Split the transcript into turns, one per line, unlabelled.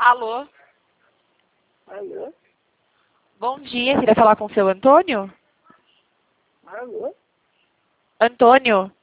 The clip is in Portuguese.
Alô?
Alô?
Bom dia, queria falar com o seu Antônio?
Alô?
Antônio?